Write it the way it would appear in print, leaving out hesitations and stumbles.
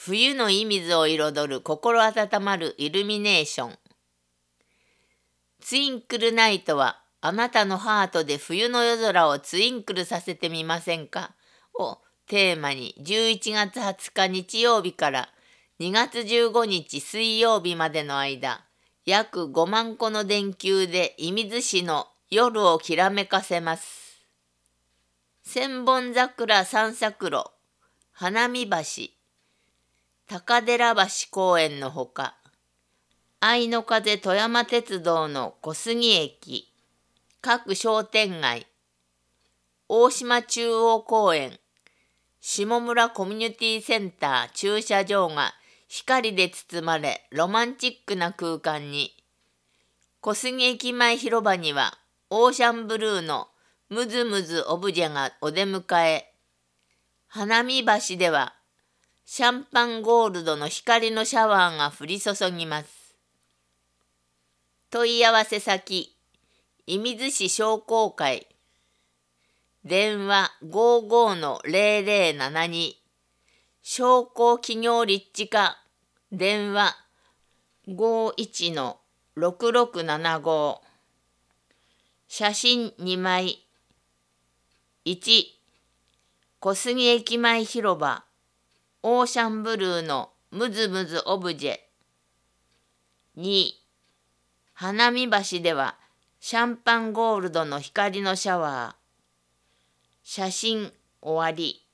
冬の射水を彩る心温まるイルミネーション。ツインクルナイトはあなたのハートで冬の夜空をツインクルさせてみませんかをテーマに11月20日日曜日から2月15日水曜日までの間、約5万個の電球で射水市の夜をきらめかせます。千本桜散策路、花見橋、高寺橋公園のほか、愛の風富山鉄道の小杉駅、各商店街、大島中央公園、下村コミュニティセンター駐車場が光で包まれロマンチックな空間に、小杉駅前広場にはオーシャンブルーのムズムズオブジェがお出迎え、花見橋ではシャンパンゴールドの光のシャワーが降り注ぎます。問い合わせ先、射水市商工会、電話 55-0072、商工企業立地課、電話 51-6675、写真2枚。1、小杉駅前広場、オーシャンブルーのムズムズオブジェ。2、花見橋ではシャンパンゴールドの光のシャワー。写真終わり。